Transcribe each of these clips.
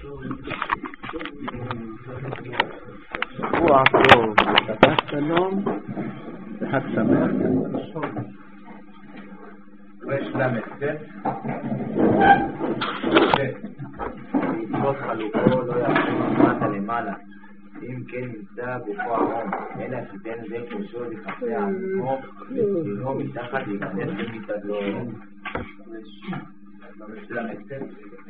שבוע טוב, שבת שלום וחג שמח. רש למסת בעקבות חלוקו לא יעשו למטה למעלה, אם כן נמצא גופו ערום, אלא שתן זה כושו לחפי עצמו ולא מתחת להיכנס למיטתו. רש למסת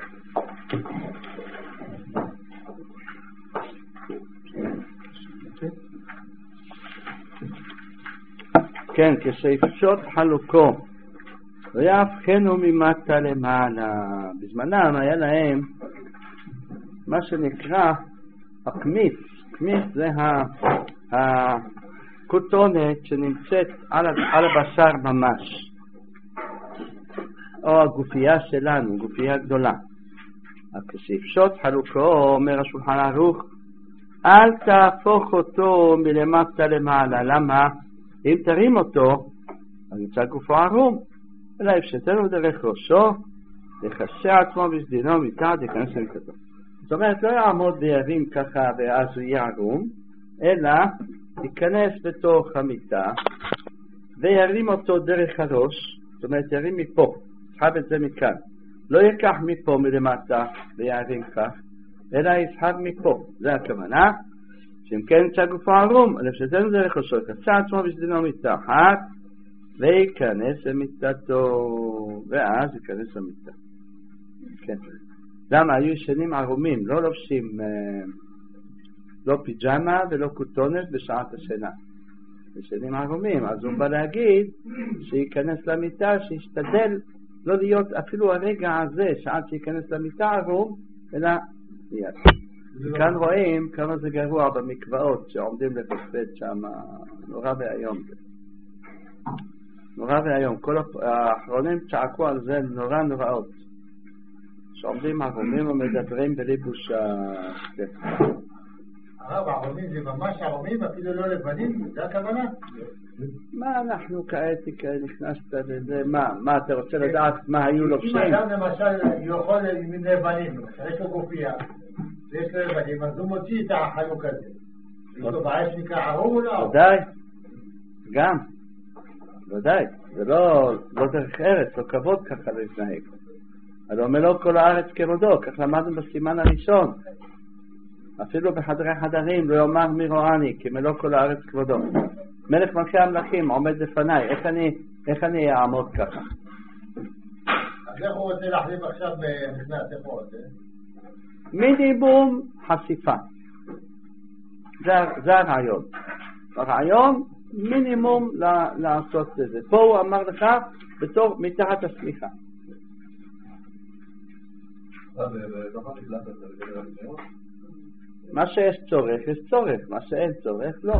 כן, כשיפשוט חלוקו ויהפכנו ממטה למעלה. בזמנם היה להם מה שנקרא הקמיץ. קמיץ זה הכותונת שנמצאת על הבשר ממש, או הגופייה שלנו, גופייה גדולה. כשיפשוט חלוקו, אומר השולחן ערוך, אל תהפוך אותו מלמטה למעלה. למה? אם תרים אותו, אז נמצא גופו ערום, אלא יפשטנו דרך ראשו, יכסה עצמו בסדינו מתחת, יכנס למיטתו. זאת אומרת, לא יעמוד וירים ככה ואז הוא יהיה ערום, אלא ייכנס בתוך המיטה וירים אותו דרך הראש. זאת אומרת, ירים מפה, יסחב את זה מכאן, לא ייקח מפה מלמטה וירים כך, אלא יסחב מפה. זה הכוונה, שאם כן נמצא גופו ערום, יפשטנו דרך ראשו, יכסה עצמו בסדינו מתחת וייכנס למיטתו, ואז ייכנס למיטה. כן. למה? היו ישנים ערומים, לא לובשים לא פיג'מה ולא כותונת בשעת השינה. ישנים ערומים, אז הוא בא להגיד שייכנס למיטה, שישתדל לא להיות אפילו הרגע הזה, שעד שייכנס למיטה ערום, אלא מיד. כאן רואים כמה זה גרוע במקוואות שעומדים לפספט שם, נורא והיום. נורא והיום, כל האחרונים צעקו על זה נוראות, שעומדים ערומים ומדברים בלי בושה. הרב, ערומים זה ממש ערומים, אפילו לא לבנים, זה הכוונה? מה אנחנו כעת נכנסת לזה? מה אתה רוצה לדעת מה היו לובשים? אם אדם למשל יכול עם לבנים, יש לו גופייה ויש לו לבנים, אז הוא מוציא את החלוק הזה, יש לו בעיה שנקרא ערום או לא? ודאי, גם ודאי, זה לא דרך ארץ, לא כבוד ככה להתנהג. הלא מלוא כל הארץ כבודו, כך למדנו בסימן הראשון. אפילו בחדרי חדרים לא יאמר מי רואני, כי מלוא כל הארץ כבודו. מלך מלכי המלכים עומד לפניי, איך אני אעמוד ככה? אז איך הוא רוצה להחליף עכשיו במדינת, איך הוא רוצה? מינימום חשיפה. זה הרעיון. הרעיון מינימום לעשות את זה. פה הוא אמר לך בתור מתחת השמיכה. מה שיש צורך, יש צורך. מה שאין צורך, לא.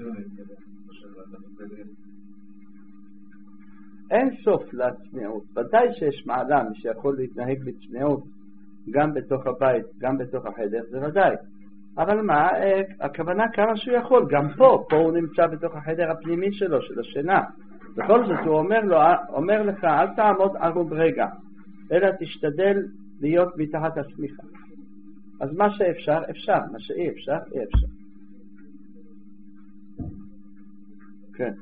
אין סוף לצניעות. ודאי שיש מעלה, מי שיכול להתנהג בצניעות גם בתוך הבית, גם בתוך החדר, זה ודאי. אבל מה, הכוונה כמה שהוא יכול, גם פה הוא נמצא בתוך החדר הפנימי שלו, של השינה. בכל זאת הוא אומר לך, אל תעמוד ערום רגע, אלא תשתדל להיות מתחת השמיכה. אז מה שאפשר, אפשר, מה שאי אפשר, אי אפשר. כן.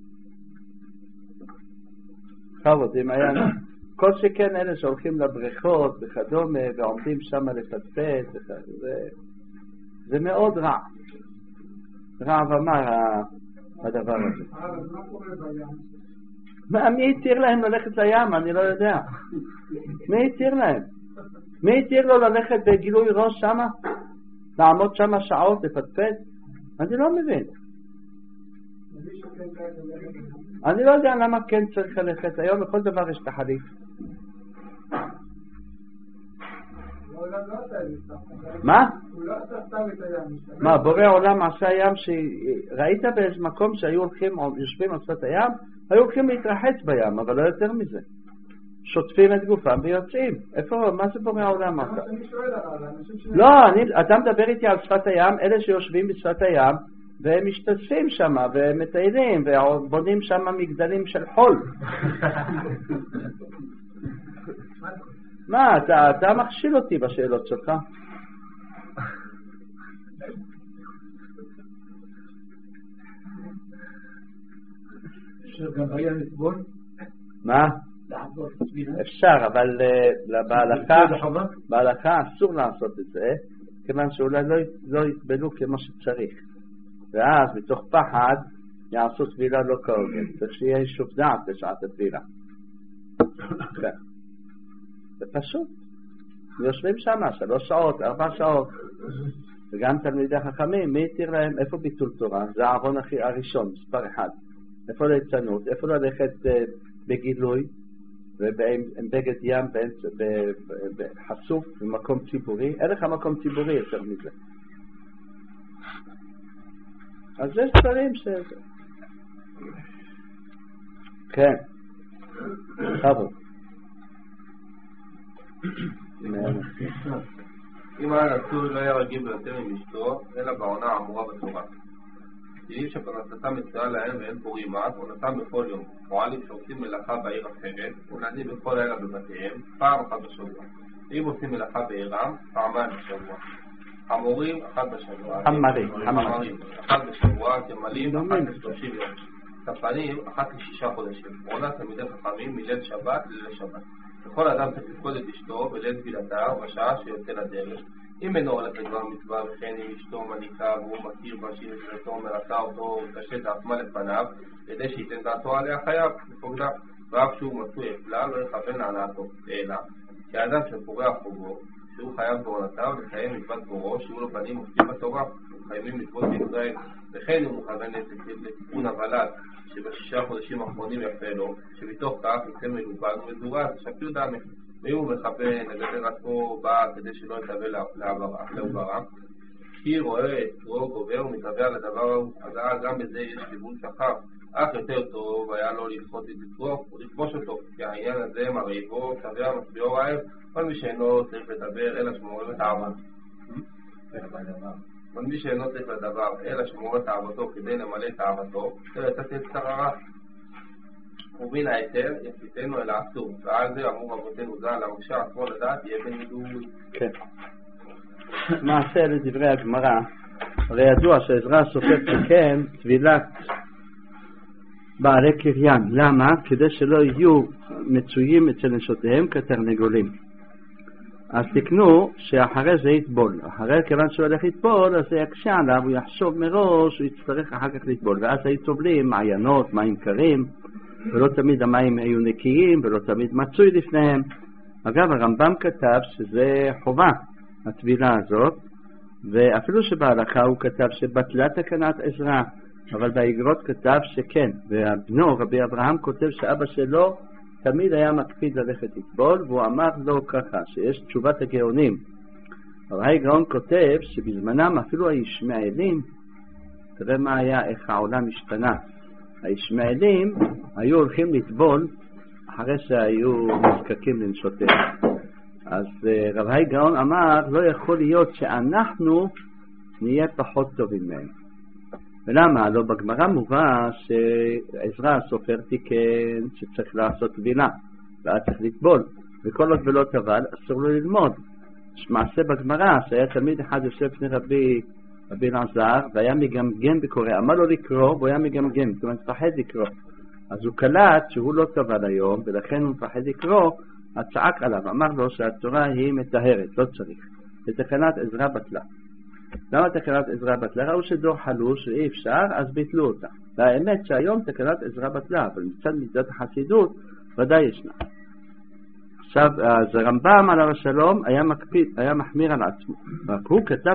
חבות, אם היה כל שכן אלה שהולכים לבריכות וכדומה ועומדים שם לפטפט, זה מאוד רע. רע ומה הדבר הזה. מה קורה בים? מי התיר להם ללכת לים? אני לא יודע. מי התיר להם? מי התיר לו ללכת בגילוי ראש שמה? לעמוד שמה שעות לפטפט? אני לא מבין. אני לא יודע למה כן צריך ללכת. היום לכל דבר יש תחליף. מה? הוא לא עשה סתם את הים. מה, בורא עולם עשה ים ראית באיזה מקום שהיו הולכים, יושבים על שפת הים, היו הולכים להתרחץ בים, אבל לא יותר מזה. שוטפים את גופם ויוצאים. איפה, מה זה בורא העולם? לא, אתה מדבר איתי על שפת הים, אלה שיושבים בשפת הים, והם משתתפים שם, והם מטיילים, ובונים שם מגדלים של חול. מה, אתה מכשיל אותי בשאלות שלך. אפשר גם היה לסבול? מה? לעשות תפילה? אפשר, אבל בהלכה אסור לעשות את זה, כיוון שאולי לא יסבלו כמו שצריך. ואז מתוך פחד יעשו תפילה לא כהוגן. צריך שיהיה יישוב דעת בשעת התפילה. זה פשוט. יושבים שם 3 שעות, 4 שעות. וגם תלמידי חכמים, מי יתיר להם? איפה ביטול תורה? זה העוון הראשון, מספר 1. איפה ליצנות? איפה ללכת בגילוי ובגד ים חשוף במקום ציבורי? אין לך מקום ציבורי יותר מזה. אז יש דברים ש... כן. חבו. אם היה נשוי לא היה רגיל ביותר עם אשתו, אלא בעונה האמורה בתורה. תהילים שפרנסתם מצויה להם ואין פורים מעט, עונתם בכל יום. פועלים שעושים מלאכה בעיר אחרת, ונעדים בכל לילה בבתיהם, פעם אחת בשבוע. אם עושים מלאכה בעירם, פעמיים בשבוע. חמורים, 1 בשבוע. חמרים. 1 בשבוע, גמלים, 1 ל-30 יום. תפנים, 1 ל-6 חודשים. עונה תלמידי חכמים מליל שבת לליל שבת. וכל אדם צריך לפקוד את אשתו בליל תפילתה בשעה שיוצא לדרך. אם אינו הולך לדבר מצווה וכן אם אשתו מניקה והוא מכיר בה שהיא נשארתו מרצה אותו וקשה דעתמה לפניו כדי שייתן דעתו עליה חייב לפוקדה, ואף שהוא מצוי הפלה לא יכוון להנאתו, אלא כאדם שפורע חובו שהוא חייב בעונתיו לקיים מצוות בורו שהוא לו בנים מופיעים בתורה וחייבים מצוות בישראל, וכן הוא מכוון לתיקון הוולד שב6 חודשים האחרונים יפה לו, שמתוך כך יצא מלובן ומזורז שפיר דמי. ואם הוא מכוון לגדל עצמו בא כדי שלא יתהווה לעוברה, כי רואה את תרו גובר ומתהווה על הדבר ההוא, אז גם בזה יש ליבון שכר. אך יותר טוב היה לו ללחוץ את תרו ולכבוש אותו, כי העניין הזה מרעיבו, תבע משביעו רעב, כל מי שאינו צריך לדבר אלא שמור את העבוד. כל מי שאינו צריך לדבר אלא שמור את העבודו כדי למלא את העבודו, לא יצא את שררה. ובין היתר יפיתנו אל האסור, ועל זה אמור רבותינו ז"ל למשה עצמו לדעת יהיה בן ידוי. כן. מעשה לדברי הגמרא, הרי ידוע שעזרא סופר תיקן טבילת בעלי קריין. למה? כדי שלא יהיו מצויים אצל נשותיהם כתרנגולים. אז תקנו שאחרי זה יטבול. אחרי כיוון שהוא הולך לטבול, אז זה יקשה עליו, הוא יחשוב מראש, הוא יצטרך אחר כך לטבול. ואז היו טובלים מעיינות, מים קרים, ולא תמיד המים היו נקיים, ולא תמיד מצוי לפניהם. אגב, הרמב"ם כתב שזה חובה, הטבילה הזאת, ואפילו שבהלכה הוא כתב שבטלה תקנת עזרא, אבל באיגרות כתב שכן. ובנו, רבי אברהם, כותב שאבא שלו תמיד היה מקפיד ללכת לטבול, והוא אמר לו ככה, שיש תשובת הגאונים. אבל הגאון כותב שבזמנם אפילו הישמעאלים, תראה מה היה, איך העולם השתנה. הישמעאלים היו הולכים לטבול אחרי שהיו נזקקים לנשותיהם. אז רבי גאון אמר, לא יכול להיות שאנחנו נהיה פחות טובים מהם. ולמה? לא בגמרא מובא שעזרא הסופר תיקן שצריך לעשות טבילה, ואז צריך לטבול, וכל עוד ולא טבל אסור לו ללמוד. יש מעשה בגמרא שהיה תלמיד אחד יושב לפני רבי אלעזר והיה מגמגם בקורא, אמר לו לקרוא והוא היה מגמגם, זאת אומרת מפחד לקרוא. אז הוא קלט שהוא לא טבל היום ולכן הוא מפחד לקרוא, אז צעק עליו, אמר לו שהתורה היא מטהרת, לא צריך. בתקנת עזרא בטלה. למה תקנת עזרא בטלה? ראו שדור חלוש ואי אפשר, אז ביטלו אותה. והאמת שהיום תקנת עזרא בטלה, אבל מצד מידת החסידות ודאי ישנה. עכשיו, אז הרמב"ם עליו השלום היה מקפיד, היה מחמיר על עצמו. רק הוא כתב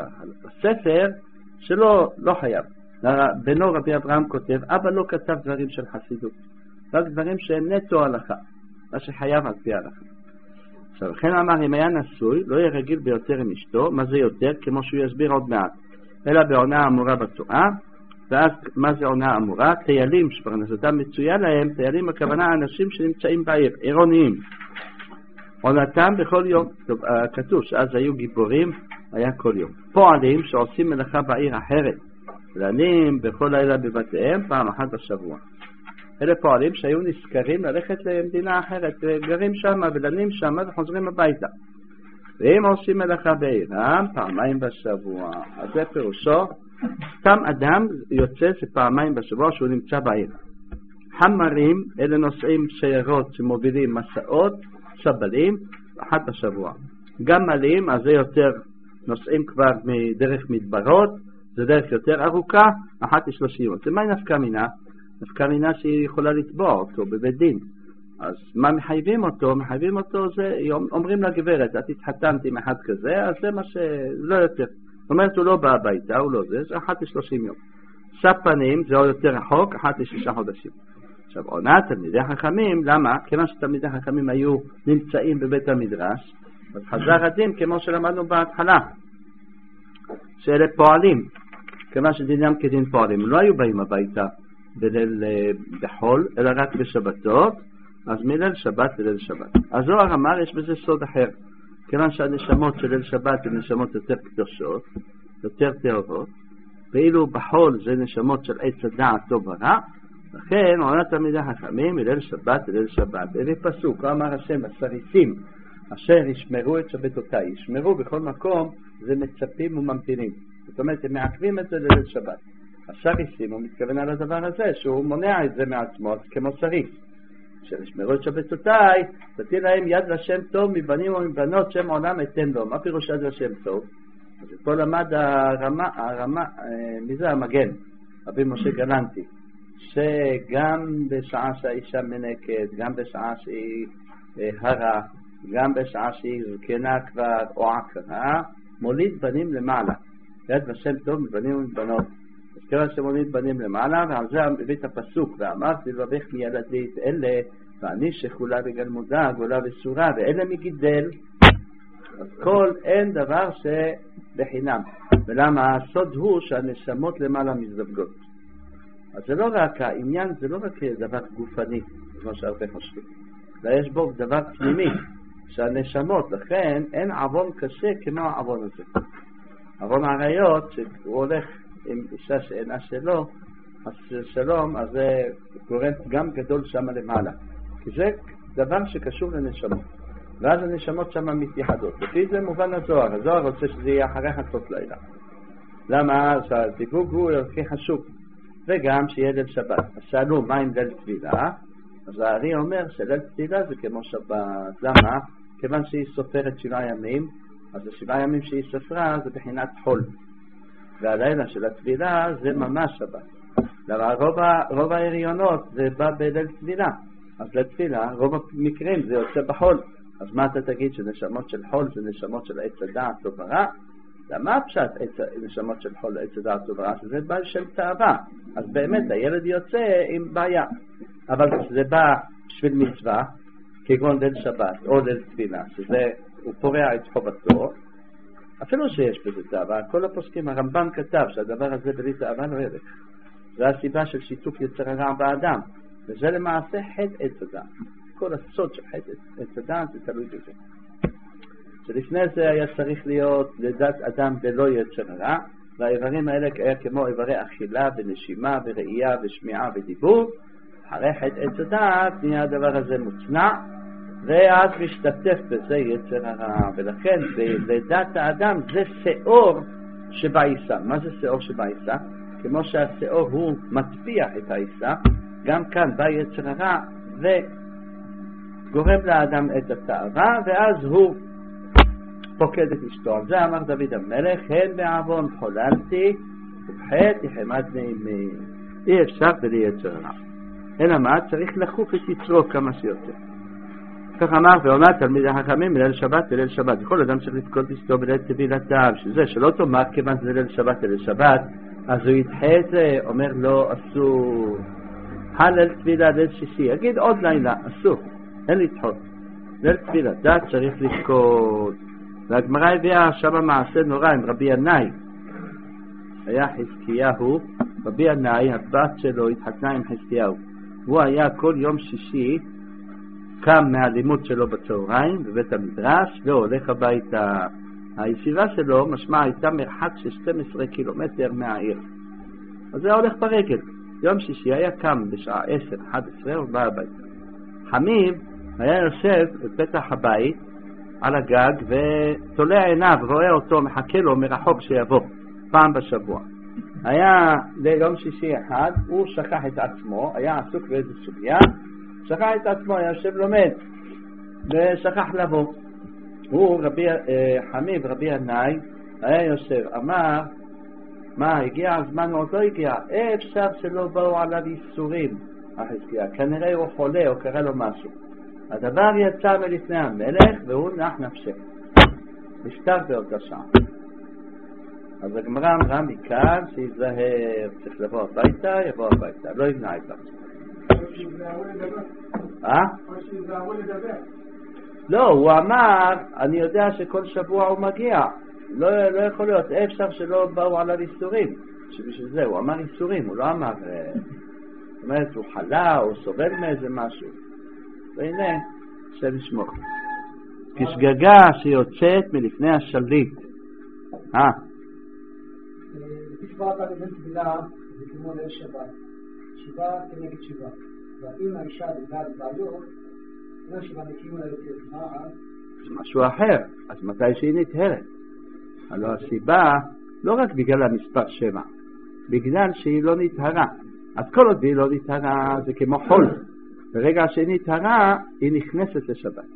בספר שלא לא חייב. בנו רבי אברהם כותב, אבא לא כתב דברים של חסידות. רק דברים שהם נטו הלכה, מה שחייב על פי הלכה. עכשיו, לכן אמר, אם היה נשוי, לא יהיה רגיל ביותר עם אשתו. מה זה יותר? כמו שהוא יסביר עוד מעט. אלא בעונה האמורה בתורה, ואז מה זה עונה האמורה? טיילים שפרנסתם מצויה להם, טיילים הכוונה אנשים שנמצאים בעיר, עירוניים. עונתם בכל יום, טוב, כתוב שאז היו גיבורים, היה כל יום. פועלים שעושים מלאכה בעיר אחרת, ולנים בכל לילה בבתיהם פעם אחת בשבוע. אלה פועלים שהיו נזכרים ללכת למדינה אחרת, גרים שם ולנים שם וחוזרים הביתה. ואם עושים מלאכה בעירם, פעמיים בשבוע. אז זה פירושו, סתם אדם יוצא זה פעמיים בשבוע שהוא נמצא בעיר. חמרים, אלה נוסעים שיירות שמובילים מסעות, שבלים, אחת בשבוע. גמלים, אז זה יותר נוסעים כבר מדרך מדברות, זה דרך יותר ארוכה, אחת ל30. זה מה נפקא מינה? נפקא מינה שהיא יכולה לתבוע אותו בבית דין. אז מה מחייבים אותו? מחייבים אותו זה, אומרים לגברת, את התחתנת עם אחד כזה, אז זה מה לא יותר. זאת אומרת, הוא לא בא הביתה, הוא לא זה אחת ל30 יום. ספנים, זה עוד יותר רחוק, אחת ל6 חודשים. עכשיו, עונת תלמידי חכמים, למה? כיוון שתלמידי חכמים היו נמצאים בבית המדרש, אז חזר הדין כמו שלמדנו בהתחלה, שאלה פועלים, כיוון שדינם כדין פועלים, לא היו באים הביתה בליל בחול, אלא רק בשבתות, אז מליל שבת לליל שבת. הזוהר אמר, יש בזה סוד אחר, כיוון שהנשמות של ליל שבת הן נשמות יותר קדושות, יותר טהורות, ואילו בחול זה נשמות של עץ הדעת טוב ורע, לכן עונת תלמידי חכמים מליל שבת לליל שבת. הביא פסוק, אמר השם, הסריסים אשר ישמרו את שבתותיי, ישמרו בכל מקום, זה מצפים וממתינים. זאת אומרת, הם מעכבים את זה לליל שבת. הסריסים, הוא מתכוון על הדבר הזה, שהוא מונע את זה מעצמו, כמו סריס. אשר ישמרו את שבתותיי, תתיר להם יד לשם טוב מבנים ומבנות, שם עולם אתן לו. מה פירוש יד לשם טוב? אז פה למד מי זה המגן? רבי משה גלנטי. שגם בשעה שהאישה מנקת, גם בשעה שהיא הרה, גם בשעה שהיא זקנה כבר או עקרה, מוליד בנים למעלה. יד ושם טוב מבנים ומבנות. אז כיוון שמוליד בנים למעלה, ועל זה הביא את הפסוק, ואמרתי לבך מילדי את אלה, ואני שכולה בגלמודה, גולה וסורה, ואלה מגידל. אז כל אין דבר שבחינם. ולמה הסוד הוא שהנשמות למעלה מזדווגות. אז זה לא רק העניין, זה לא רק דבר גופני, כמו שהרבה חושבים. אלא יש בו דבר פנימי, שהנשמות, לכן אין עוון קשה כמו העוון הזה. עוון העריות, שהוא הולך עם אישה שאינה שלו, אז שלום, אז זה גורם גם גדול שם למעלה. כי זה דבר שקשור לנשמות. ואז הנשמות שם מתייחדות. לפי זה מובן הזוהר. הזוהר רוצה שזה יהיה אחרי חצות לילה. למה? שהדיבוג הוא הכי חשוב. וגם שיהיה ליל שבת. אז שאלו מה עם ליל תפילה? אז הארי אומר שליל תפילה זה כמו שבת. למה? כיוון שהיא סופרת 7 ימים, אז 7 ימים שהיא ספרה זה בחינת חול. והלילה של התפילה זה ממש שבת. למה רוב ההריונות זה בא בליל תפילה. אז לתפילה, רוב המקרים זה יוצא בחול. אז מה אתה תגיד שנשמות של חול זה נשמות של עץ הדעת טוב ורע? למה פשט נשמות של חול עץ הדעת טוב ורע? זה בא של תאווה. אז באמת הילד יוצא עם בעיה. אבל זה בא בשביל מצווה, כגון ליל שבת או ליל תפילה, שזה הוא פורע את חובתו, אפילו שיש בזה תאווה. כל הפוסקים, הרמב"ם כתב שהדבר הזה בלי תאווה לא ערך. זה הסיבה של שיתוף יצר הרע באדם. וזה למעשה חטא עץ הדעת. כל הסוד של חטא עץ הדעת זה תלוי בזה. שלפני זה היה צריך להיות לדעת אדם בלא יצר הרע, והאיברים האלה היה כמו איברי אכילה ונשימה וראייה ושמיעה ודיבור. אחרי חטא עץ הדעת נהיה הדבר הזה מוצנע, ואז משתתף בזה יצר הרע. ולכן לדעת האדם זה שאור שבעיסה. מה זה שאור שבעיסה? כמו שהשאור הוא מטפיח את העיסה, גם כאן בא יצר הרע וגורם לאדם את התאווה, ואז הוא פוקד את אשתו. על זה אמר דוד המלך, הן בעוון חוללתי ובחטא יחמדני עמי. אי אפשר בלי יצר הרע. אלא מה? צריך לחוף את יצרו כמה שיותר. כך אמר ועונת תלמידי חכמים מליל שבת לליל שבת. כל אדם צריך לפקוד אשתו בליל טבילתה, שזה שלא תאמר כיוון זה ליל שבת לליל שבת, אז הוא ידחה את זה, אומר לו אסור. ליל תפילה ליל שישי, יגיד עוד לילה, אסור, אין לדחות. ליל תפילתה צריך לפקוד. והגמרא הביאה שם מעשה נורא עם רבי ינאי. היה חזקיהו, רבי ינאי, הבת שלו התחתנה עם חזקיהו. הוא היה כל יום שישי קם מהלימוד שלו בצהריים בבית המדרש והולך הביתה. הישיבה שלו משמע הייתה מרחק של 12 קילומטר מהעיר. אז זה הולך ברגל. יום שישי היה קם בשעה 10-11 ובא הביתה. חמיב היה יושב בפתח הבית על הגג ותולע עיניו, רואה אותו, מחכה לו מרחוק שיבוא פעם בשבוע. היה ליום שישי אחד, הוא שכח את עצמו, היה עסוק באיזו סוגיה, שכח את עצמו, היה יושב לומד ושכח לבוא. הוא רבי חמיב, רבי ינאי, היה יושב, אמר, מה, הגיע הזמן או עוד לא הגיע? אפשר שלא באו עליו ייסורים, החזקיה, כנראה הוא חולה או קרה לו משהו. הדבר יצא מלפני המלך והוא נח נפשך, נפטר באותה שעה. אז הגמרא אמרה מכאן שיזהר, צריך לבוא הביתה, יבוא הביתה, לא יבנה את עצמו. לא, הוא אמר, אני יודע שכל שבוע הוא מגיע, לא יכול להיות, אפשר שלא באו עליו איסורים, שבשביל זה הוא אמר איסורים, הוא לא אמר, זאת אומרת, הוא חלה, הוא סובל מאיזה משהו. והנה, השם ישמור. כשגגה שיוצאת מלפני השליט. לפי שבועת על בן תבילה זה כמו ליל שבת. שיבה כנגד שיבה. ואם האישה בגלל בעיות, לא שיבה נקימו לה יותר כמעט. זה משהו אחר. אז מתי שהיא נטהרת? הלוא הסיבה, לא רק בגלל המספר 7, בגלל שהיא לא נטהרה. אז כל עוד היא לא נטהרה זה כמו חול. ברגע שהיא נטהרה, היא נכנסת לשבת.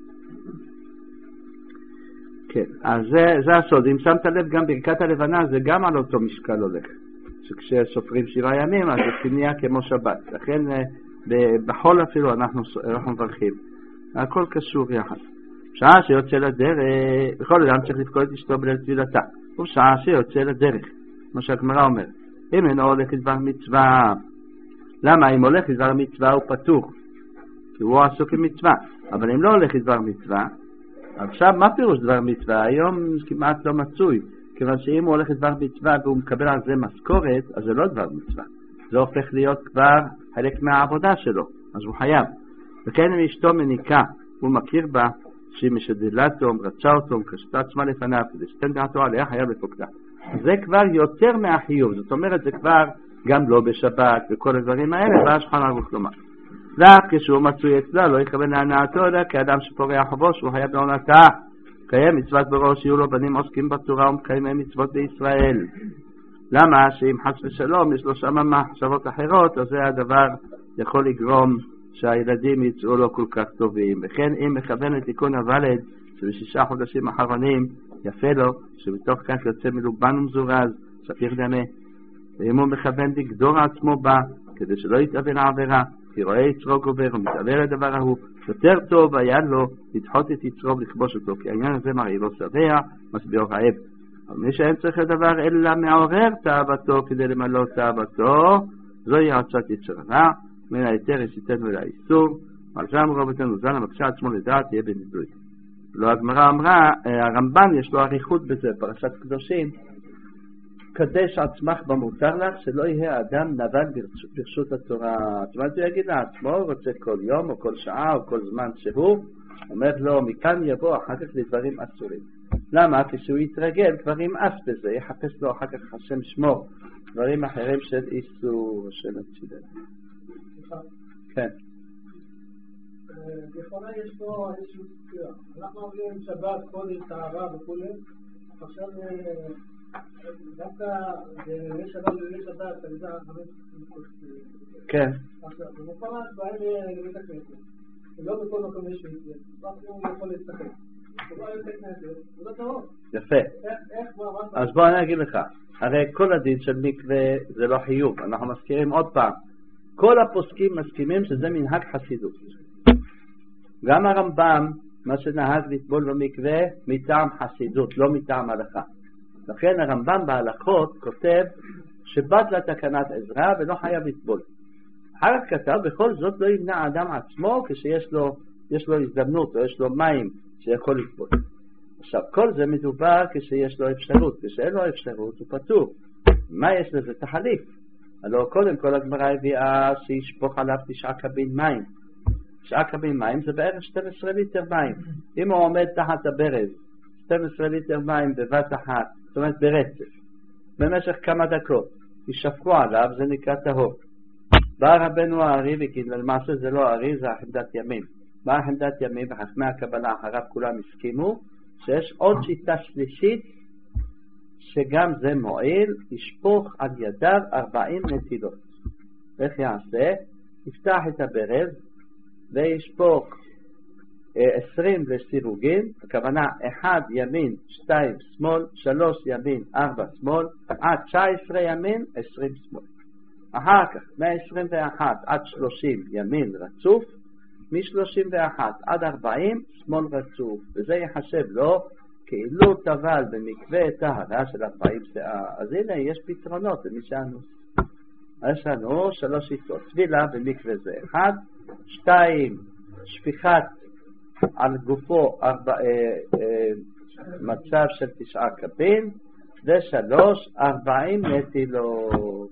כן, אז זה הסוד. אם שמת לב, גם ברכת הלבנה זה גם על אותו משקל הולך. שכשסופרים 7 ימים, אז זה נהיה כמו שבת. לכן בחול אפילו אנחנו מברכים. הכל קשור יחד. שעה שיוצא לדרך, בכל אדם צריך לפקוד את אשתו בליל טבילתה. ובשעה שיוצא לדרך, כמו שהגמרא אומר, אם אינו הולך לדבר מצווה. למה? אם הולך לדבר מצווה הוא פטור. כי הוא עסוק עם מצווה. אבל אם לא הולך לדבר מצווה, עכשיו מה פירוש דבר מצווה? היום כמעט לא מצוי. כיוון שאם הוא הולך לדבר מצווה והוא מקבל על זה משכורת, אז זה לא דבר מצווה. זה הופך להיות כבר חלק מהעבודה שלו. אז הוא חייב. וכן אם אשתו מניקה, הוא מכיר בה, שהיא משדלתו, רצה אותו, קשתה עצמה לפניו, כדי שתן דעתו עליה, חייב לפוקדה. זה כבר יותר מהחיוב. זאת אומרת, זה כבר גם לא בשבת וכל הדברים האלה, ואז שולחן ערוך לומר. כשהוא מצוי אצלה, לא יכוון להנאתו, אלא כאדם שפורע חובו, שהוא חייב לעונתה. קיים מצוות בראש, שיהיו לו בנים עוסקים בתורה ומקיימים מצוות בישראל. למה? שאם חס ושלום יש לו שם מחשבות אחרות, אז זה הדבר יכול לגרום שהילדים יצאו לו כל כך טובים. וכן אם מכוון לתיקון הוולד, שב6 חודשים אחרונים יפה לו, שבתוך כך יוצא מלובן ומזורז, שפיר דמה. ואם הוא מכוון לגדור עצמו בה, כדי שלא יתאבן העבירה, כי רואה יצרו גובר ומתעבר לדבר ההוא, יותר טוב היה לו לדחות את יצרו ולכבוש אותו, כי העניין הזה מראה לא שבע, מסביר רעב. אבל מי שאין צריך לדבר אלא מעורר תאוותו כדי למלא תאוותו, זוהי עצת יצר הרע, מן היתר יסיתנו אל האיסור, ועל זה אמרו רבותינו ז"ל, המקשה עצמו לדעת תהיה בנידוי. לא הגמרא אמרה, הרמב"ן יש לו אריכות בזה, פרשת קדושים, קדש עצמך במותר לך, שלא יהיה האדם נבל ברשות התורה. זאת אומרת, הוא יגיד לעצמו, הוא רוצה כל יום או כל שעה או כל זמן שהוא, אומר לו, מכאן יבוא אחר כך לדברים אסורים. למה? כשהוא יתרגל כבר ימאס בזה, יחפש לו אחר כך השם שמור, דברים אחרים של איסור של הצידנו. כן. בכלל יש פה איזשהו סקירה. אנחנו עובדים שבת, קודש, טהרה וכו'. עכשיו דווקא יש שבת, אתה יודע, כן. עכשיו, במפורש באים לבית הכנסת. לא בכל מקום יש מצווה. אנחנו יכול להסתכל. יפה. אז בוא אני אגיד לך, הרי כל הדין של מקווה זה לא חיוב. אנחנו מזכירים עוד פעם, כל הפוסקים מסכימים שזה מנהג חסידות. גם הרמב"ם, מה שנהג לטבול במקווה, מטעם חסידות, לא מטעם הלכה. לכן הרמב"ם בהלכות כותב שבטלה תקנת עזרא ולא חייב לטבול. אחר כך כתב, בכל זאת לא ימנע האדם עצמו כשיש לו הזדמנות או יש לו מים שיכול לטבול. עכשיו, כל זה מדובר כשיש לו אפשרות. כשאין לו אפשרות הוא פטור. מה יש לזה? תחליף. הלוא קודם כל הגמרא הביאה שישפוך עליו 9 קבין מים. 9 קבין מים זה בערך 12 ליטר מים. אם הוא עומד תחת הברז 12 ליטר מים בבת אחת, זאת אומרת ברצף, במשך כמה דקות ישפכו עליו, זה נקרא טהור. בא רבנו הארי וכי למעשה זה לא הארי, זה החמדת ימים. בא החמדת ימים וחכמי הקבלה אחריו כולם הסכימו שיש עוד שיטה שלישית שגם זה מועיל, ישפוך על ידיו 40 נטילות. איך יעשה? יפתח את הברז וישפוך 20 לסירוגין, הכוונה 1 ימין, 2 שמאל, 3 ימין, 4 שמאל, עד 19 ימין, 20 שמאל. אחר כך 121 עד 30 ימין רצוף, מ-31 עד 40 שמאל רצוף, וזה יחשב לו כאילו טבל במקווה טהרה של 40 שעה. אז הנה יש פתרונות למי שאנו. יש לנו 3 שיטות: טבילה במקווה זה 1, 2 שפיכת על גופו מצב של 9 קבין, ו3 40 נטילות.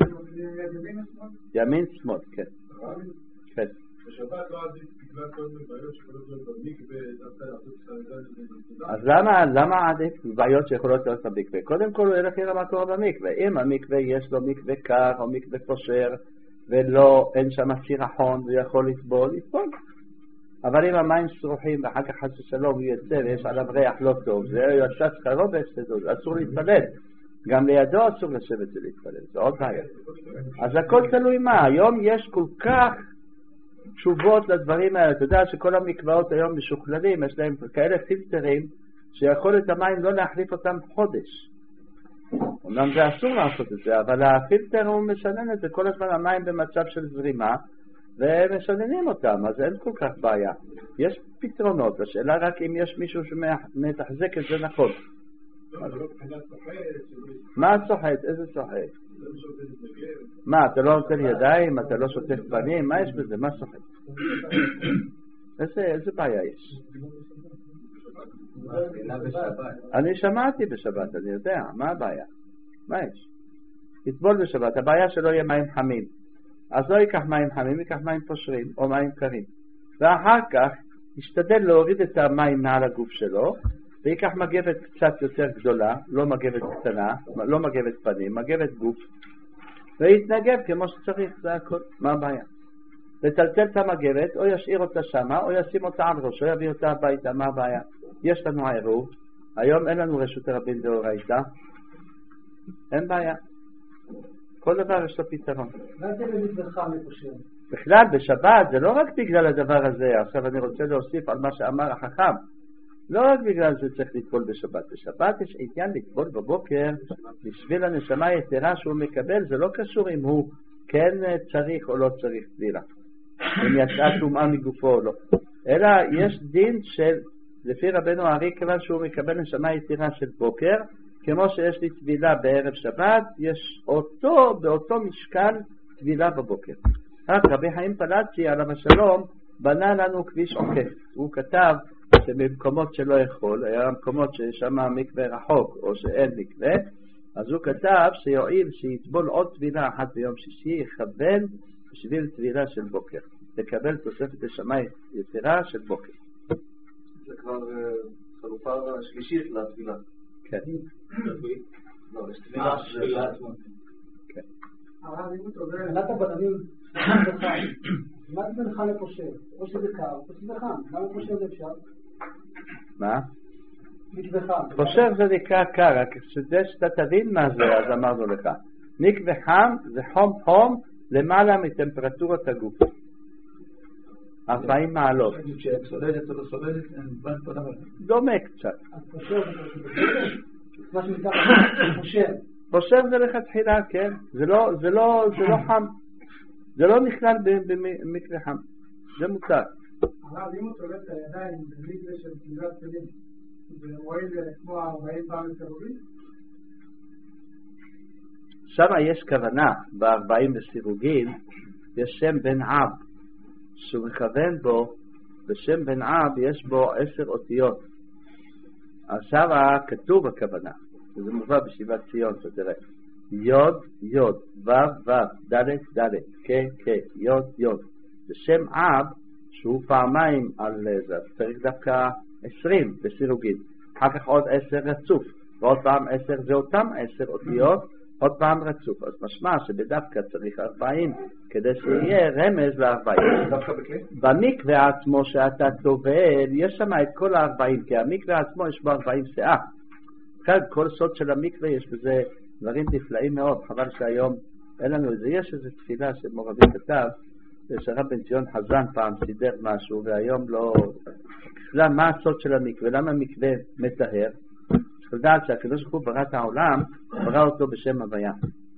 ימין שמאל, כן. כן. בשבת לא עדיף בגלל כל מיני בעיות שיכולות להיות במקווה, דווקא לעשות סנדל. אז למה עדיף בעיות שיכולות להיות במקווה? קודם כל הוא ילך יראה מה קורה במקווה. אם המקווה יש לו מקווה קר או מקווה פושר ולא, אין שם סירחון ויכול לסבול, יסבול. אבל אם המים שרוחים ואחר כך חס ושלום הוא יצא ויש עליו ריח לא טוב, זה יוצא שכרו בהפסדות, אסור להתפלל. גם לידו אסור לשבת ולהתפלל, זה עוד בעיה. אז הכל תלוי מה, היום יש כל כך תשובות לדברים האלה. אתה יודע שכל המקוואות היום משוכללים, יש להם כאלה פילטרים שיכול את המים לא להחליף אותם חודש. אומנם זה אסור לעשות את זה, אבל הפילטר הוא משנן את זה, כל הזמן המים במצב של זרימה ומשננים אותם, אז אין כל כך בעיה. יש פתרונות, השאלה רק אם יש מישהו שמתחזק את זה נכון. מה סוחט? איזה סוחט? מה, אתה לא נותן ידיים? אתה לא שוטף פנים? מה יש בזה? מה סוחט? איזה בעיה יש? אני שמעתי בשבת, אני יודע, מה הבעיה? מה יש? יטבול בשבת, הבעיה שלא יהיה מים חמים, אז לא ייקח מים חמים, ייקח מים פושרים או מים קרים, ואחר כך ישתדל להוריד את המים מעל הגוף שלו ויקח מגבת קצת יותר גדולה, לא מגבת קטנה, לא מגבת פנים, מגבת גוף, ויתנגב כמו שצריך, זה הכל. מה הבעיה? לטלטל את המגבת, או ישאיר אותה שמה, או ישים אותה על ראש, או יביא אותה הביתה. מה הבעיה? יש לנו עירוב, היום אין לנו רשות הרבים דאורייתא, אין בעיה, כל דבר יש לו פתרון. מה זה במזבח מקושר? בכלל בשבת זה לא רק בגלל הדבר הזה. עכשיו אני רוצה להוסיף על מה שאמר החכם, לא רק בגלל זה צריך לטבול בשבת. בשבת יש עניין לטבול בבוקר בשביל הנשמה היתרה שהוא מקבל. זה לא קשור אם הוא כן צריך או לא צריך טבילה, אם יצאה טומאה מגופו או לא, אלא יש דין של לפי רבנו הארי, כיוון שהוא מקבל נשמה יתרה של בוקר, כמו שיש לי טבילה בערב שבת, יש אותו באותו משקל טבילה בבוקר. רק רבי חיים פלאצ'י עליו השלום בנה לנו כביש עוקף. הוא כתב שבמקומות שלא יכול, היה מקומות ששם מקווה רחוק או שאין מקווה, אז הוא כתב שיועיל שיטבול עוד טבילה אחת ביום שישי, יכוון בשביל טבילה של בוקר, תקבל תוספת נשמה יתרה של בוקר. זה כבר חלופה שלישית לטבילה. כן. לא, יש טבילה של... כן. הרב, אם הוא תובר, עלת הבננים, מה זה בינך לפושר? או שזה קר, או שזה חם. מה לפושר זה אפשר? מה? מקווה חם. פושר זה נקרא קר, רק כדי שאתה תבין מה זה, אז אמרנו לך. מקווה חם זה חום חום למעלה מטמפרטורת הגוף. 40 מעלות. סולדת או לא סולדת, דומה קצת. אז פושר זה מה שמתאר פושר. פושר זה לכתחילה, כן. זה לא חם. זה לא נכלל במקווה חם. זה מותר. הרב, אם הוא תולד את הידיים במקווה של סדרת כלים, זה מועיל כמו 40 פעם לסירוגין? שם יש כוונה, ב-40 לסירוגין, יש שם בן אב, שהוא מכוון בו, בשם בן אב יש בו 10 אותיות. עכשיו כתוב הכוונה, וזה מובא בשיבת ציון, שתראה. יוד, יוד, וו, וו, דלת, דלת, כ, יוד, יוד. בשם אב, שהוא פעמיים על זה, צריך דווקא 20 בסירוגין. אחר כך עוד 10 רצוף, ועוד פעם 10, זה אותם 10 אותיות, עוד פעם רצוף, אז משמע שבדווקא צריך 40 כדי שיהיה רמז ל-40. דווקא בכלי? במקווה עצמו שאתה טובל, יש שם את כל ה-40, כי המקווה עצמו יש בו 40 שאה. כאן כל סוד של המקווה יש בזה דברים נפלאים מאוד, חבל שהיום אין לנו איזה, יש איזו תפילה שמורבי כתב, שרב בן ציון חזן פעם סידר משהו והיום לא... מה הסוד של המקווה? למה המקווה מטהר? צריך לדעת שהקדוש ברוך הוא ברא את העולם, ברא אותו בשם הוויה.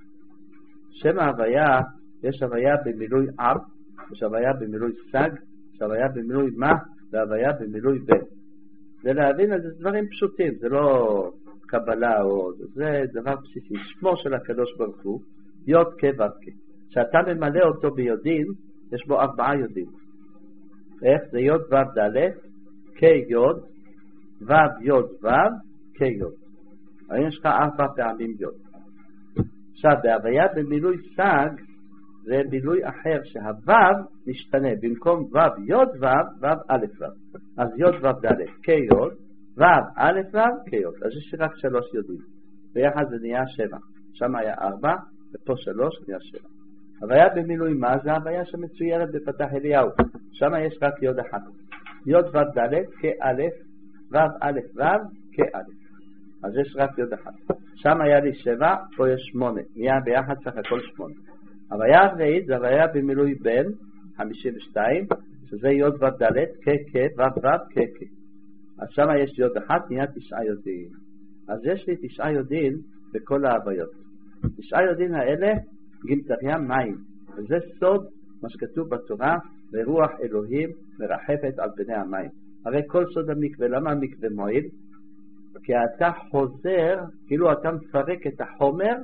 שם ההוויה, יש הוויה במילוי אב, יש הוויה במילוי סג, יש הוויה במילוי מה, והוויה במילוי בן. זה להבין, זה דברים פשוטים, זה לא קבלה או... זה דבר בסיסי. שמו של הקדוש ברוך הוא, יוד כו' כשאתה ממלא אותו ביודין, יש בו 4 יודים. איך? זה יוד ו' ד' כ' יוד, ו' יוד ו' כ' יוד. היום יש לך 4 פעמים יוד. עכשיו, בהוויה במילוי סג, זה מילוי אחר שהו' משתנה. במקום ו' יוד ו', ו' א' ו'. אז יוד ו' ד' כ' יוד, ו' א' ו' כ' יוד. אז יש רק 3 יודים. ביחד זה נהיה 7. שם היה 4, ופה 3 נהיה 7. הוויה במילוי מה? זה הוויה שמצוירת בפתח אליהו. שם יש רק יוד אחת. יוד ו' ד' כא', ו' א' ו' כא'. אז יש רק יוד אחת. שם היה לי 7, פה יש 8. נהיה ביחד סך הכל 8. הוויה הרביעית זה הוויה במילוי בן, 52, שזה יוד ו' ד' כ' ו' ו' כ'. אז שם יש יוד אחת, נהיה 9 יודים. אז יש לי 9 יודים בכל ההוויות. 9 יודים האלה גמטריה מים, וזה סוד מה שכתוב בתורה, ורוח אלוהים מרחפת על פני המים. הרי כל סוד המקווה, למה המקווה מועיל? כי אתה חוזר, כאילו אתה מפרק את החומר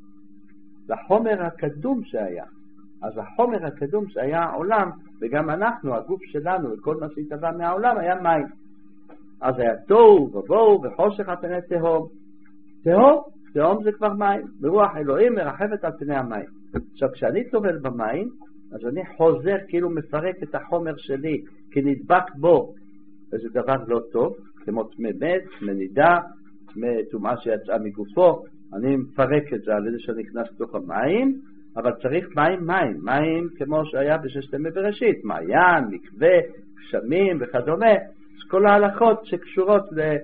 לחומר הקדום שהיה. אז החומר הקדום שהיה העולם, וגם אנחנו, הגוף שלנו, וכל מה שהתהווה מהעולם היה מים. אז היה תוהו ובוהו וחושך על פני תהום. תהום זה כבר מים, ברוח אלוהים מרחפת על פני המים. עכשיו כשאני טובל במים, אז אני חוזר כאילו מפרק את החומר שלי, כי נדבק בו, וזה דבר לא טוב, כמו תמי מת, תמי נידה, תמי טומאה שיצאה מגופו, אני מפרק את זה על ידי שנכנס לתוך המים, אבל צריך מים כמו שהיה בששת ימי בראשית, מעיין, מקווה, גשמים וכדומה, כל ההלכות שקשורות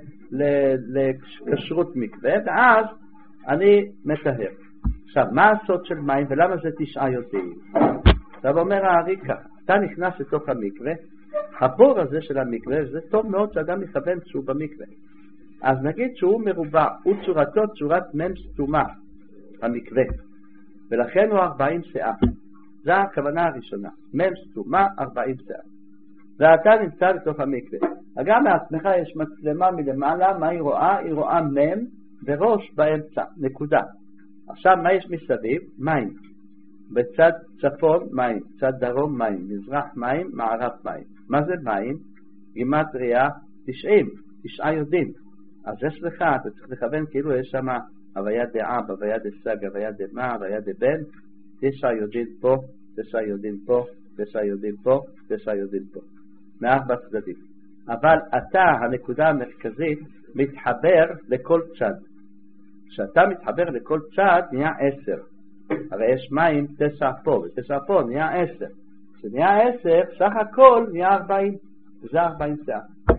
לכשרות מקווה, ואז אני מטהר. עכשיו, מה הסוד של מים ולמה זה 9 יודעים? עכשיו אומר הארי ככה, אתה נכנס לתוך המקווה, הבור הזה של המקווה, זה טוב מאוד שאדם יכוון שהוא במקווה. אז נגיד שהוא מרובע, הוא צורתו צורת מם סתומה, המקווה, ולכן הוא 40 שאה. זו הכוונה הראשונה, מם סתומה 40 שאה. ואתה נמצא לתוך המקווה. גם מעצמך יש מצלמה מלמעלה, מה היא רואה? היא רואה מם וראש באמצע, נקודה. עכשיו מה יש מסביב? מים. בצד צפון מים, צד דרום מים, מזרח מים, מערב מים. מה זה מים? גימטריה 90, 9 יודעים. אז יש לך, אתה צריך לכוון כאילו יש שם הוויה דאב, הוויה דסג, הוויה דמה, הוויה דבן, 9 יודעים פה, 9 יודעים פה, 9 יודעים פה, 9 יודעים פה. מארבע צדדים. אבל אתה, הנקודה המרכזית, מתחבר לכל צד. כשאתה מתחבר לכל צד, נהיה 10. הרי יש מים 9 פה, ו9 פה נהיה 10. כשנהיה 10, סך הכל נהיה 40. וזה 40 שעה.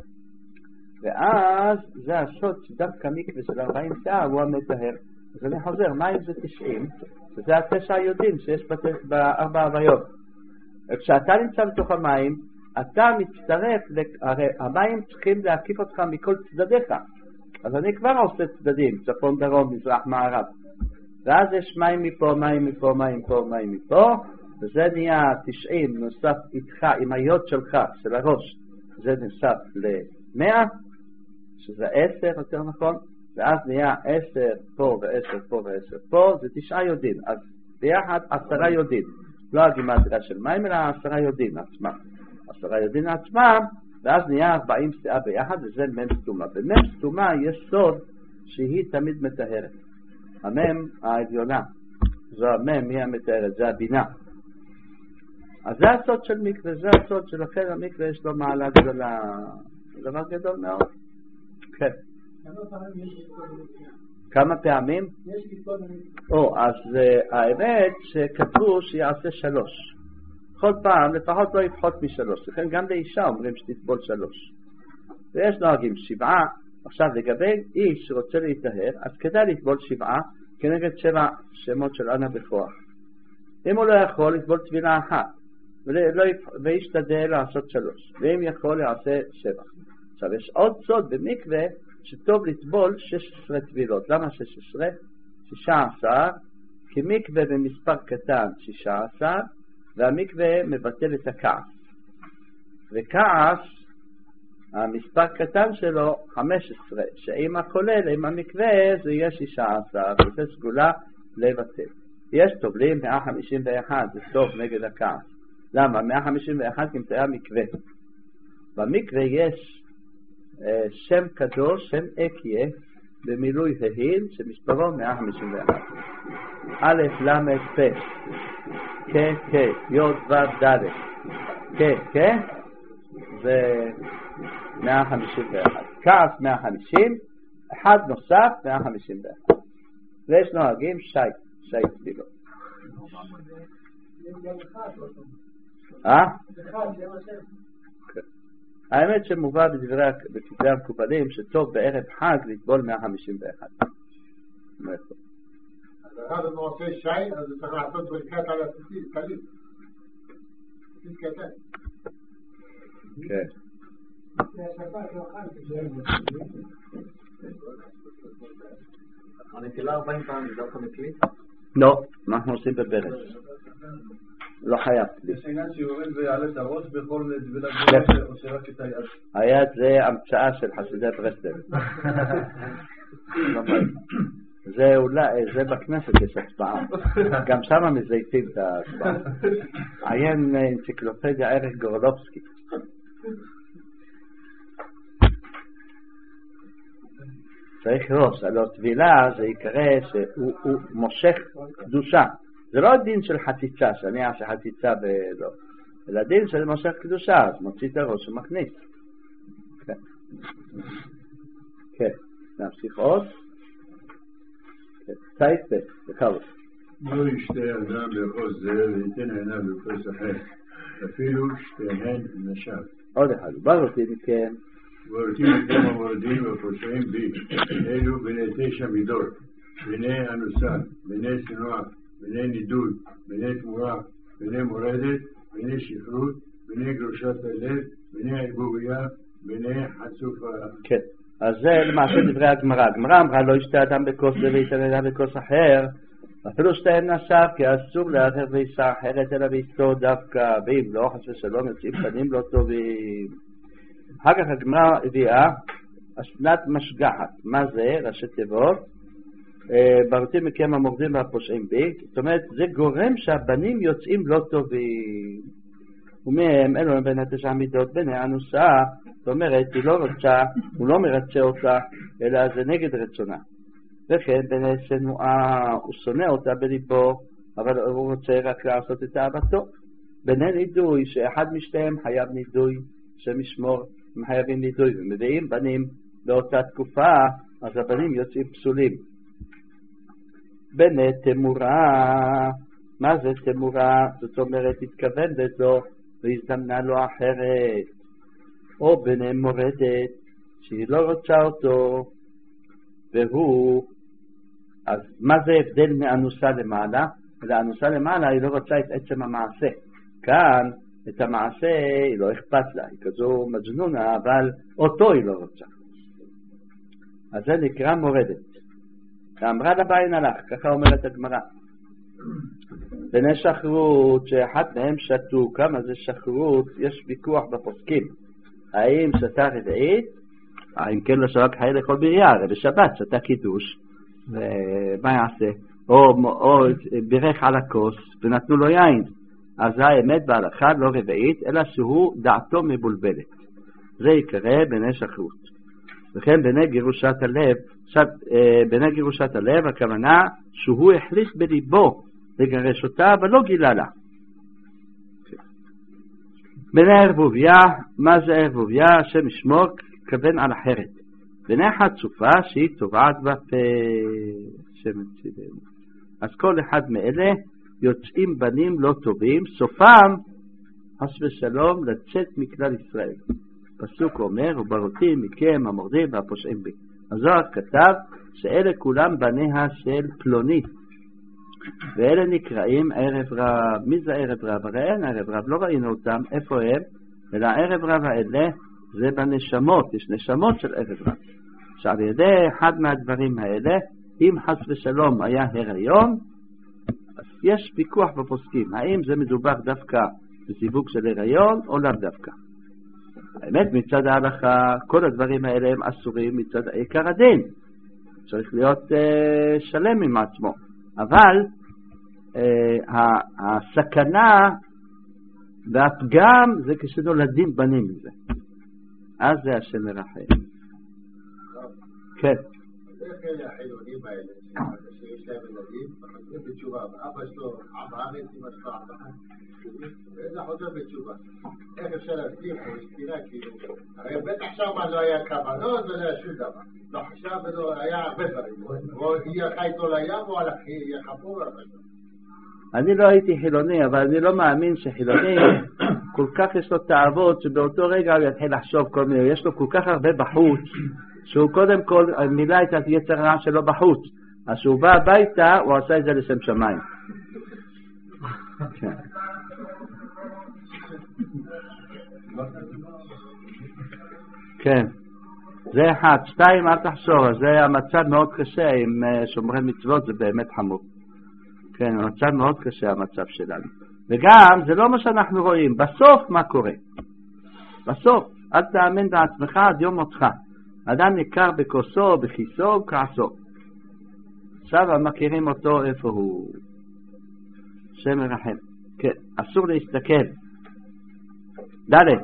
ואז זה הסוד שדווקא מקווה של 40 שעה הוא המטהר. אז אני חוזר, מים זה 90, וזה 9 יודעים שיש בארבע הוויות. וכשאתה נמצא בתוך המים, אתה מצטרף, הרי המים צריכים להקיף אותך מכל צדדיך. אז אני כבר עושה צדדים, צפון, דרום, מזרח, מערב. ואז יש מים מפה, מים מפה, מים מפה, מים מפה, וזה נהיה 90 נוסף איתך, עם היוד שלך, של הראש. זה נוסף ל100, שזה 10 יותר נכון, ואז נהיה 10 פה ו10 פה ו10 פה, זה 9 יודעים. אז ביחד 10 יודעים. לא הגימטריה של מים, אלא 10 יודעים עצמם. 10 יודעים עצמם, ואז נהיה 40 שאה ביחד, וזה מם סתומה. במם סתומה יש סוד שהיא תמיד מטהרת. המם העליונה, זו המם, היא המטהרת, זה הבינה. אז זה הסוד של מקווה, זה הסוד שלכן המקווה יש לו מעלה גדולה, זה דבר גדול מאוד. כן. כמה פעמים? אז האמת שכתבו שיעשה 3. כל פעם לפחות לא יפחות מ3. לכן גם לאישה אומרים שתטבול 3. ויש נוהגים 7. עכשיו לגבי איש שרוצה להתאהר, אז כדאי לטבול 7 כנגד 7 שמות של אנה בכוח. אם הוא לא יכול לטבול טבילה 1 וישתדל לעשות 3, ואם יכול יעשה 7. עכשיו יש עוד סוד במקווה שטוב לטבול 16 טבילות. למה 16? 16, כי מקווה במספר קטן 16, והמקווה מבטל את הכעס. וכעס, המספר קטן שלו 15, שאם הכולל, עם המקווה זה יהיה 16, וזה סגולה לבטל. יש טובלים 151, זה טוב נגד הכעס. למה? 151 כמצאי המקווה. במקווה יש שם קדוש, שם אקיה, במילוי ההיל, שמספרו 151. א' ל' פ' כ' כ' י' ו' ד' כ' כ' זה 151. כעס 150, אחד נוסף 151. ויש נוהגים שי טבילות. האמת שמובא בכתבי המקובלים שטוב בערב חג לטבול 151. אז אחד הוא עושה שי, אז הוא צריך לעשות ברכת על הסוסיס, סוסיס קטן. כן. הנטילה 40 פעם, זה דווקא מקליט? לא, אנחנו עושים בברז. לא חייב. יש עניין שיורד ויעלה את הראש בכל דבילת גבוה או שרק את היד? היד זה המצאה של חסידי ברסלב. זה אולי, זה בכנסת יש הצבעה. גם שם מזייפים את ההצבעה. עיין אנציקלופדיה ערך גורלובסקי. צריך ראש, הלא טבילה זה יקרא שהוא מושך קדושה. זה לא דין של חציצה, שאני אעשה חציצה ולא. אלא דין של מושך קדושה, אז מוציא את הראש ומכניס. כן, נמשיך עוד. צייפה, בכבוד. לא ישתה אדם לאחוז זה וייתן עיניו לכוס אחר, אפילו שתיהן נשב. עוד אחד, ברתי מכם. וברתי מכם המורדים והפושעים בי, אלו בני 9 מידות, בני אנוסה, בני שנועה, בני נידוד, בני תמורה, בני מורדת, בני שכרות, בני גרושת הלב, בני ערבוביה, בני חצופה. כן, אז זה למעשה דברי הגמרא. הגמרא אמרה לא ישתה אדם בכוס זה וייתן עיניו בכוס אחר, אפילו שתיהן נשב, כי אסור לאחר ואישה אחרת אלא ואשתו דווקא, ואם לא חס ושלום יוצאים פנים לא טובים. אחר כך הגמרא הביאה אסנת משגחת. מה זה? ראשי תיבות. ברתי מכם המורדים והפושעים בי. זאת אומרת, זה גורם שהבנים יוצאים לא טובים. ומהם אלו בין 9 מידות בני אנוסה. זאת אומרת, היא לא רוצה, הוא לא מרצה אותה, אלא זה נגד רצונה. וכן בני שנועה, הוא שונא אותה בליבו, אבל הוא רוצה רק לעשות את אהבתו. בני נידוי, שאחד משתיהם חייב נידוי, שמשמור, הם חייבים נידוי, ומביאים בנים באותה תקופה, אז הבנים יוצאים פסולים. בני תמורה, מה זה תמורה? זאת אומרת, התכוונת לו והזדמנה לו אחרת. או בני מורדת, שהיא לא רוצה אותו, והוא, אז מה זה הבדל מאנוסה למעלה? לאנוסה למעלה היא לא רוצה את עצם המעשה. כאן, את המעשה היא לא אכפת לה, היא כזו מג'נונה, אבל אותו היא לא רוצה. אז זה נקרא מורדת. ואמרה לה בעין הלך, ככה אומרת הגמרא. בני שחרות, שאחד מהם שתו, כמה זה שחרות, יש ויכוח בפוסקים. האם שתה רביעית, אם כן לא שרק חי לכל בריה, הרי בשבת שתה קידוש, ומה יעשה? או בירך על הכוס, ונתנו לו יין. אז זה האמת בהלכה לא רביעית, אלא שהוא דעתו מבולבלת. זה יקרא בני שחרות. וכן בני גירושת הלב, הכוונה שהוא החליט בליבו לגרש אותה, אבל לא גילה לה. בני ערבוביה, מה זה ערבוביה? השם ישמור, כוון על אחרת. בני חצופה שהיא טובעת בפה, שמן צידנו. אז כל אחד מאלה יוצאים בנים לא טובים, סופם חס ושלום לצאת מכלל ישראל. פסוק אומר, ובראתי מכם המורדים והפושעים בי. הזוהר כתב שאלה כולם בניה של פלוני, ואלה נקראים ערב רב. מי זה ערב רב? הרי אין ערב רב, לא ראינו אותם, איפה הם? אלא ערב רב האלה זה בנשמות, יש נשמות של ערב רב. שעל ידי אחד מהדברים האלה, אם חס ושלום היה הריון, אז יש ויכוח בפוסקים, האם זה מדובר דווקא בסיווג של הריון או לאו דווקא. האמת, מצד ההלכה, כל הדברים האלה הם אסורים מצד עיקר הדין. צריך להיות שלם עם עצמו. אבל הסכנה והפגם זה כשנולדים בנים מזה. אז זה השם מרחם. כן. איך אלה החילונים האלה, שיש להם ילדים, חוזרים בתשובה, ואבא שלו עמרית, אמא שלו עמרית, ואיזה חוזר בתשובה. איך אפשר להסביר פה, יש תפילה כאילו, הרי בטח שמה לא היה כוונות ולא היה שום דבר. לא חשב ולא היה הרבה דברים, או יהיה חי איתו לים או יהיה חפור על חשב. אני לא הייתי חילוני, אבל אני לא מאמין שחילוני כל כך יש לו תאוות שבאותו רגע הוא יתחיל לחשוב כל מיני, יש לו כל כך הרבה בחוץ, שהוא קודם כל מילא את היצר הרע שלו בחוץ, אז שהוא בא הביתה הוא עשה את זה לשם שמיים. כן, זה אחד. שתיים, אל תחשור, זה המצב מאוד קשה עם שומרי מצוות, זה באמת חמור. כן, המצב מאוד קשה המצב שלנו. וגם זה לא מה שאנחנו רואים, בסוף מה קורה? בסוף, אל תאמן בעצמך עד יום מותך. אדם ניכר בכוסו, בכיסו וכעסו. עכשיו מכירים אותו איפה הוא. שם מרחם. כן, אסור להסתכל. דלת.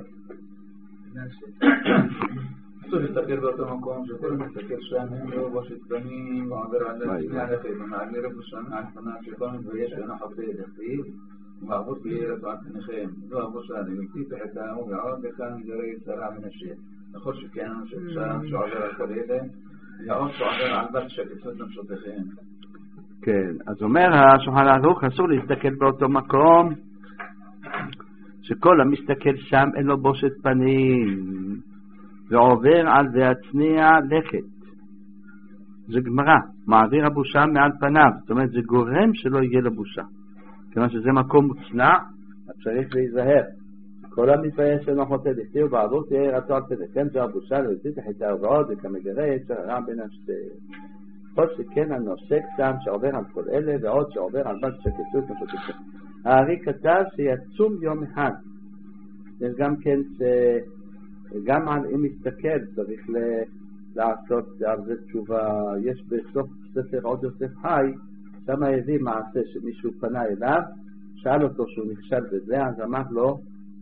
אסור להסתכל באותו מקום, שכל מסתכל שם, הם לא בושת פנים, ועובר על הלכת, ומעביר ראשונה על פניו שכל מתבייש ואינו חפצה ידכתיו, ומעבוד ביראת ועד פניכם. לא אבושה, דמיתי תחתהו, ועוד לכאן מגרי צרה מן השם. נכון שכן, שעובר על כל אלה, ועוד שעובר על בת שקיצות נפשותיכם. כן, אז אומר השולחן ערוך, אסור להסתכל באותו מקום, שכל המסתכל שם אין לו בושת פנים, ועובר על והצניע לכת. זה גמרא, מעביר הבושה מעל פניו, זאת אומרת זה גורם שלא יהיה לו בושה. כיוון שזה מקום מוצנע, אז צריך להיזהר. כל המתבייש שאינו חוטא לכתיב בעבור תהיה רצו על צדקם זה הבושה להוציא תחיתה ובעוד וכמגרה יצר הרע בין השתי. כל שכן הנושא קטן שעובר על כל אלה ועוד שעובר על בת שקיצות נפשותיכם. הארי כתב שיצום יום אחד. יש גם כן גם על אם מסתכל צריך לעשות על זה תשובה. יש בסוף ספר עוד יוסף חי, שם הביא מעשה שמישהו פנה אליו, שאל אותו שהוא נכשל בזה, אז אמר לו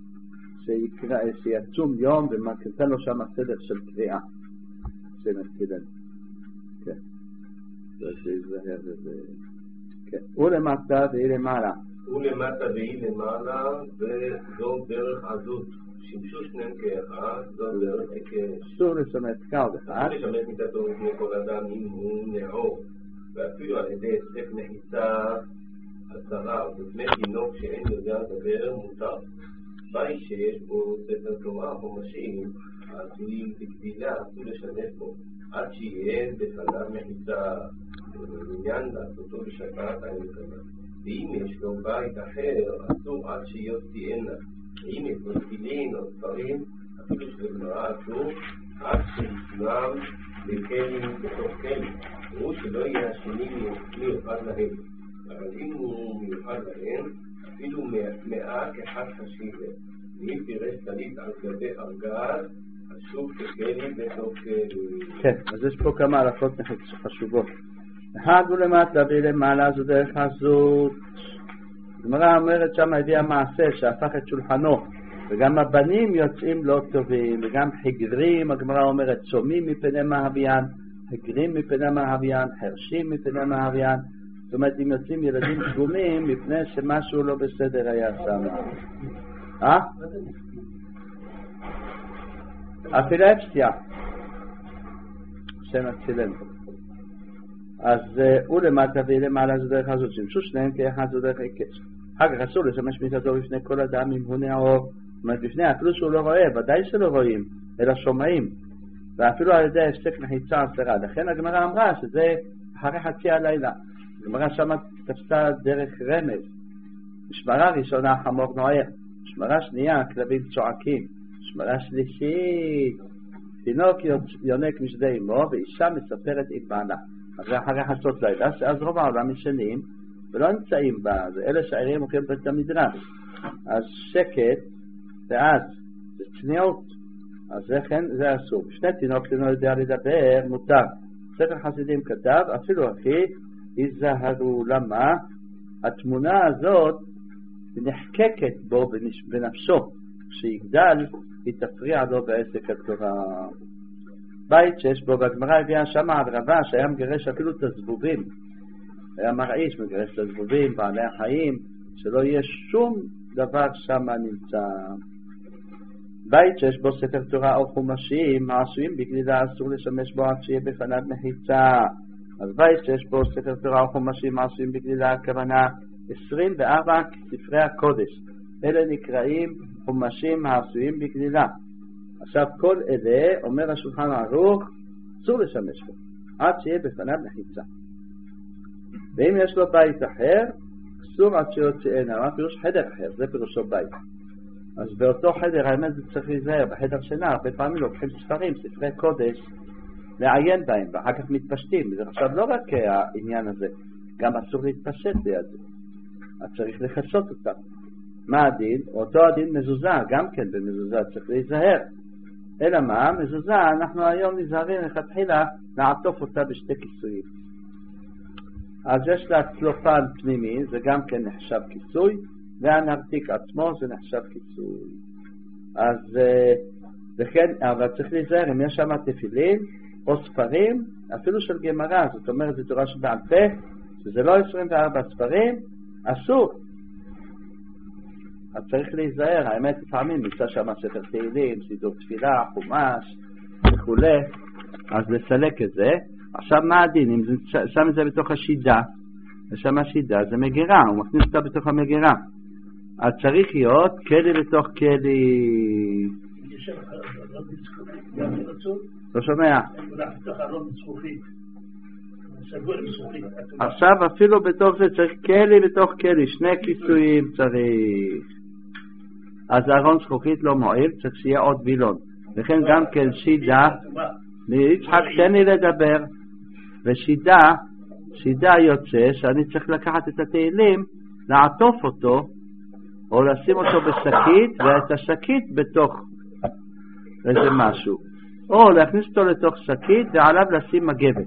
שיצום יום ומכנתן לו שם סדר של קריאה שנתקדן. כן, זה שיזהר וזה. כן, הוא למטה והיא למעלה. הוא למטה והיא למעלה, וזו דרך עזות. שימשו שניהם כאחד, זו דרך היקש. אסור לשמש קו אחד. אסור לשמש מיתתו בפני כל אדם אם הוא נעור, ואפילו על ידי סף נחיצה הצרה, ובפני תינוק שאין יודע לדבר מותר. בית שיש בו ספר תורה או משאים, עשויים בגדילה, אסור לשמש בו, עד שיהיה בפניו מחיצה, ובעניין לעשותו בשבת הנקמה. ואם יש לו בית אחר, אסור עד שיוציאנה. אם יש לו תפילין או ספרים, אפילו שלגמרא אסור, עד שישמם בכלים בתוך כלים. והוא שלא יהיה השני מיוחד להם. אבל אם הוא מיוחד להם, אפילו מעט אחד חשיבה. ואם פירש טלית על גבי ארגז, חשוב ככלי בתוך כלים. כן, אז יש פה כמה הלכות חשובות. אחד הוא למטה והיא למעלה, זו דרך עזות. הגמרא אומרת שם הביאה מעשה שהפך את שולחנו, וגם הבנים יוצאים לא טובים, וגם חגרים, הגמרא אומרת צומים מפני מהוויין, חגרים מפני מהוויין, חרשים מפני מהוויין. זאת אומרת אם יוצאים ילדים פגומים מפני שמשהו לא בסדר היה שם. אפילפסיה. השם הצילם. אז הוא למטה ולמעלה זו דרך הזאת, שימשו שניהם כאחד זו דרך היקש. אחר כך אסור לשמש מיטתו בפני כל אדם אם הוא נאור. זאת אומרת, בפני אפילו שהוא לא רואה, ודאי שלא רואים, אלא שומעים. ואפילו על ידי הפסק מחיצה אסרה. לכן הגמרא אמרה שזה אחרי חצי הלילה. הגמרא שמה תפסה דרך רמז. משמרה ראשונה חמור נוער, משמרה שנייה כלבים צועקים, משמרה שלישית תינוק יונק משדה אמו ואישה מספרת עם בעלה. אז זה אחרי חצות לילה, שאז רוב העולם ישנים ולא נמצאים בה, ואלה שערים הולכים בית המדרש. אז שקט ואז זה צניעות, אז זה אסור. שני תינוק לא יודע לדבר מותר. ספר חסידים כתב אפילו אחי היזהרו. למה? התמונה הזאת נחקקת בו בנפשו, כשיגדל היא תפריע לו בעסק התורה. בית שיש בו, בגמרא הביאה שם הרבא שהיה מגרש אפילו את הזבובים, היה מרעיש, מגרש את הזבובים, בעלי החיים, שלא יהיה שום דבר שם נמצא. בית שיש בו ספר תורה או חומשים העשויים בגלילה אסור לשמש בו עד שיהיה בפניו מחיצה. אז בית שיש בו ספר תורה או חומשים העשויים בגלילה, הכוונה 24 ספרי הקודש, אלה נקראים חומשים העשויים בגלילה. עכשיו כל אלה אומר השולחן ערוך אסור לשמש בו עד שיהיה בפניו מחיצה. ואם יש לו בית אחר אסור עד שיוצאנה. מה פירוש חדר אחר? זה פירושו בית. אז באותו חדר האמת זה צריך להיזהר. בחדר שינה הרבה פעמים לוקחים ספרים, ספרי קודש, לעיין בהם ואחר כך מתפשטים. זה עכשיו לא רק העניין הזה, גם אסור להתפשט ליד זה, אז צריך לחסות אותם. מה הדין? אותו הדין מזוזה, גם כן במזוזה צריך להיזהר. אלא מה? מזוזה אנחנו היום נזהרים לכתחילה לעטוף אותה בשתי כיסויים. אז יש לה צלופן פנימי, זה גם כן נחשב כיסוי, והנרתיק עצמו זה נחשב כיסוי. אז וכן, אבל צריך להיזהר אם יש שם תפילין או ספרים, אפילו של גמרא, זאת אומרת זה תורה שבעל פה, שזה לא 24 ספרים, אסור. אז צריך להיזהר, האמת לפעמים נמצא שם ספר תהילים, סידור תפילה, חומש וכו', אז לסלק את זה. עכשיו מה הדין? אם שם את זה בתוך השידה, ושם השידה זה מגירה, הוא מכניס אותה בתוך המגירה, אז צריך להיות כלי בתוך כלי. לא שומע. עכשיו אפילו בתוך זה צריך כלי בתוך כלי, שני כיסויים צריך. אז ארון זכוכית לא מועיל, צריך שיהיה עוד וילון. לכן גם כן שידה, יצחק תן לי לדבר, ושידה יוצא שאני צריך לקחת את התהילים, לעטוף אותו או לשים אותו בשקית, ואת השקית בתוך איזה משהו, או להכניס אותו לתוך שקית ועליו לשים מגבת.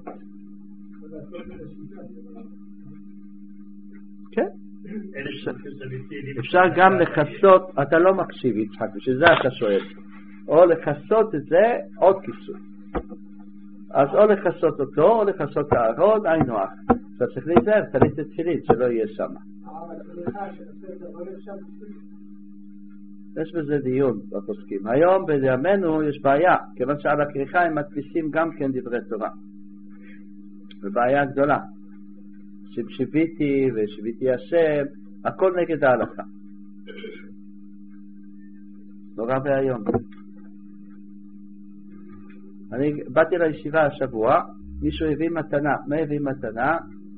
כן, אפשר גם לחסות. אתה לא מקשיב יצחק, בשביל אתה שואל. או לחסות את זה עוד כיסוי, אז או לחסות אותו או לחסות הארון, היינו אח. עכשיו צריך להיזהר, תלית את תפילין שלא יהיה שם. יש בזה דיון בפוסקים. היום בימינו יש בעיה, כיוון שעל הכריכה הם מדפיסים גם כן דברי תורה, ובעיה גדולה. ששיביתי ושביתי השם, הכל נגד ההלכה. נורא והיום. אני באתי לישיבה השבוע, מישהו הביא מתנה. מה הביא מתנה?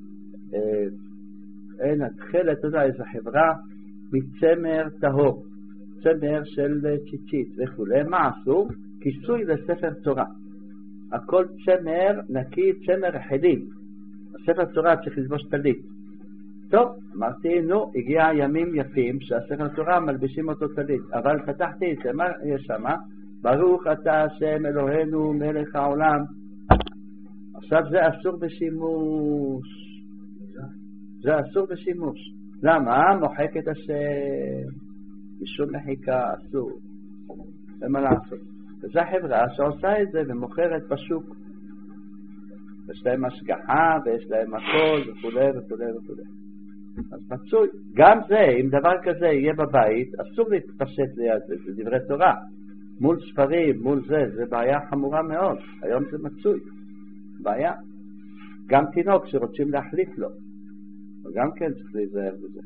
אין התחלת, אתה יודע, איזו חברה מצמר טהור, צמר של ציצית וכו'. מה עשו? כיסוי לספר תורה. הכל צמר נקי, צמר רחלים. הספר תורה צריך ללבוש טלית. טוב, אמרתי, נו, הגיע ימים יפים שהספר תורה מלבישים אותו טלית, אבל פתחתי את זה, מה יש שם? ברוך אתה השם אלוהינו מלך העולם. עכשיו זה אסור בשימוש, זה אסור בשימוש. למה? מוחק את השם, משום מחיקה, אסור. זה מה לעשות. וזו חברה שעושה את זה ומוכרת בשוק, יש להם השגחה ויש להם הכל וכו' וכו' וכו'. אז מצוי גם זה, אם דבר כזה יהיה בבית, אסור להתפשט ליד זה, זה דברי תורה מול ספרים, מול זה בעיה חמורה מאוד. היום זה מצוי, בעיה. גם תינוק שרוצים להחליף לו, וגם כן צריך להיזהר בזה.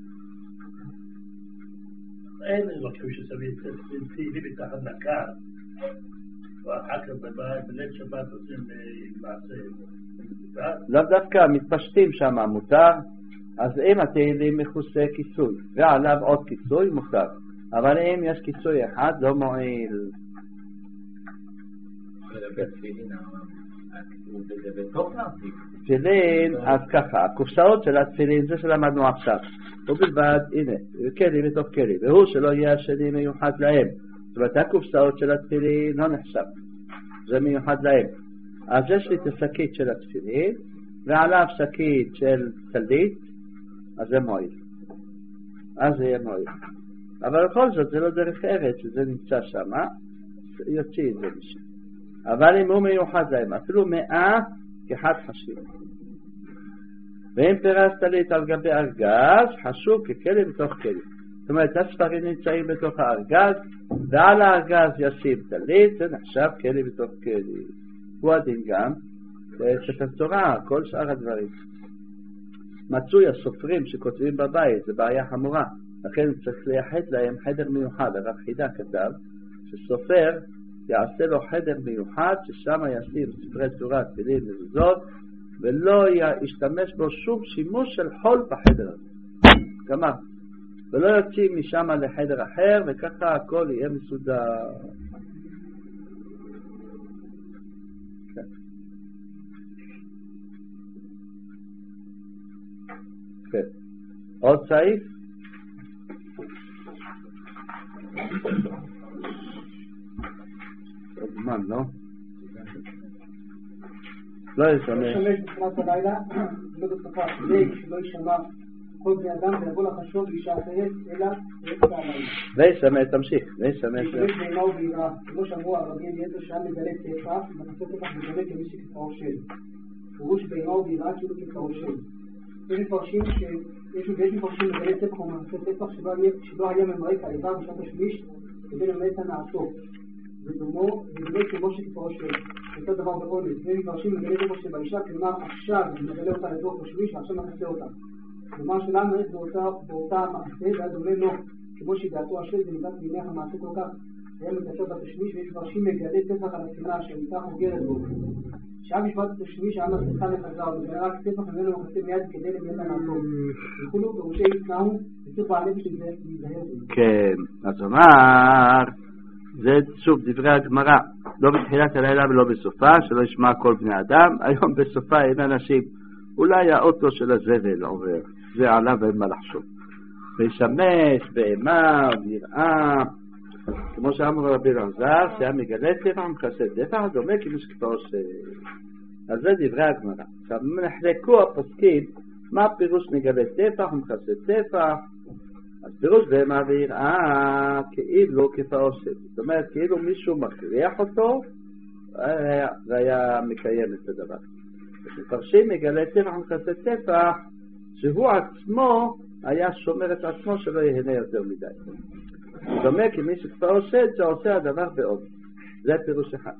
אין לוקחים ששמים תהילים מתחת לקר, ואחר כך בליל שבת עושים מעשה. לא דווקא, מתפשטים שם מותר, אז אם התהילים מכוסה כיסוי, ועליו עוד כיסוי מותר, אבל אם יש כיסוי אחד לא מועיל. זה בתוך להמתיק. תפילין, אז ככה, הקופסאות של התפילין, זה שלמדנו עכשיו, ובלבד, הנה, כלי בתוך כלי, והוא שלא יהיה השני מיוחד להם. זאת אומרת, הקופסאות של התפילין לא נחשב, זה מיוחד להם. אז יש לי את השקית של התפילין, ועליו שקית של טלית, אז זה מועיל. אז זה יהיה מועיל. אבל בכל זאת, זה לא דרך ארץ, שזה נמצא שם, יוציא את זה משם. אבל אם הוא מיוחד להם, אפילו 100 כחד חשיב. ואם פרס טלית על גבי ארגז, חשוב ככלי בתוך כלי. זאת אומרת, הספרים נמצאים בתוך הארגז, ועל הארגז ישים טלית, זה נחשב כלי בתוך כלי. הוא הדין גם, ספר תורה, כל שאר הדברים. מצוי הסופרים שכותבים בבית, זה בעיה חמורה. לכן צריך לייחד להם חדר מיוחד. הרב חידה כתב שסופר יעשה לו חדר מיוחד ששם ישים ספרי תורה, תפילין, מזוזות, ולא ישתמש בו שום שימוש של חול בחדר הזה. גמר. ולא יוצאים משם לחדר אחר, וככה הכל יהיה מסודר. כן. כן. עוד סעיף? עוד זמן, לא? לא ישמש. בתחילת הלילה, לא בשפה, כדי שלא ישמע כל בני אדם ויבוא לחשוב בשעה אחרת, אלא באמצע הלילה. וישמש, תמשיך, וישמש. וישמש באימה וביראה, כמו שאמרו הרבים, יתר שהיה מגלה טפח, וחסר טפח מגלה כמי שכפרו של. פירוש באימה וביראה כאילו כפרו של. יש מפרשים מגלה טפח ומחסר טפח שלא היה ממרק על איבר בשעת השליש, כדי למלא את הנעתו. ודומו כמו שכפרו של. אותו דבר באונס. יש מפרשים מגלה טפח שבאישה, כלומר עכשיו מגלה אותה לתוך השליש, ועכשיו מחסר אותה. כלומר שלנו יש באותה מעשה, ואז דומה לו, כמו שדעתו השל בנדעת מינך המעשה כל כך, היה מקצר בתשמיש, ויש מפרשים מגלה טפח על השמלה, שהייתה חוגרת בו. שעה משפט התשמיש, העם הצליחה לחזר, ומגלה רק טפח ממנו מחסה מיד כדי לבית הנעתו. וכולו פירושי יצנעו, וצריך בעלי שזה להיזהר בו. כן, אז אמר, זה שוב דברי הגמרא, לא בתחילת הלילה ולא בסופה, שלא ישמע כל בני אדם, היום בסופה אין אנשים, אולי האוטו של הזבל עובר, זה עליו אין מה לחשוב. וישמש באימה ויראה, כמו שאמר רבי אלעזר, שהיה מגלה טפח ומכסה טפח, דומה כאילו שכפרו של... אז זה דברי הגמרא. עכשיו נחלקו הפוסקים, מה פירוש מגלה טפח ומכסה טפח? אז פירוש באימה ויראה כאילו כפרו של. זאת אומרת, כאילו מישהו מכריח אותו, והיה מקיים את הדבר. מפרשים מגלה טפח ומכסה טפח, שהוא עצמו היה שומר את עצמו שלא יהנה יותר מדי. זאת אומרת, כי מי שכבר עושה את זה, עושה הדבר בעוד. זה פירוש אחד.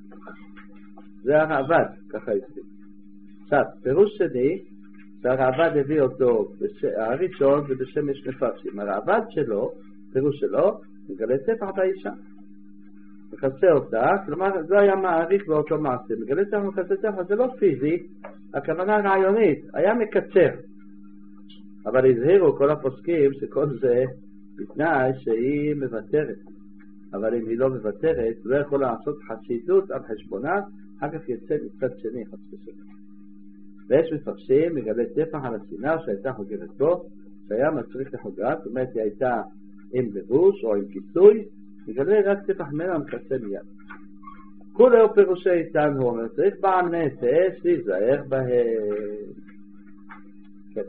זה הרעב"ד, ככה הסביר. עכשיו, פירוש שני, שהרעב"ד הביא אותו, הראשון זה בשמש מפרשים. הרעב"ד שלו, פירוש שלו, מגלה טפח באישה. מכסה אותה, כלומר, זה היה מעריך באותו מעשה. מגלה טפח ומכסה טפח, זה לא פיזי, הכוונה רעיונית, היה מקצר. אבל הזהירו כל הפוסקים שכל זה בתנאי שהיא מבטרת. אבל אם היא לא מבטרת, לא יכול לעשות חסידות על חשבונה, אחר כך יצא מצד שני חספסות. ויש מפרשים מגלה טפח על הסינר שהייתה חוגרת בו, שהיה מצריך לחוגרת, זאת אומרת היא הייתה עם לבוש או עם כיסוי, מגלה רק טפח ממנה ומכסה מיד. כולו פירושי איתן הוא אומר, צריך בעל נפש להיזהר בהם. כן.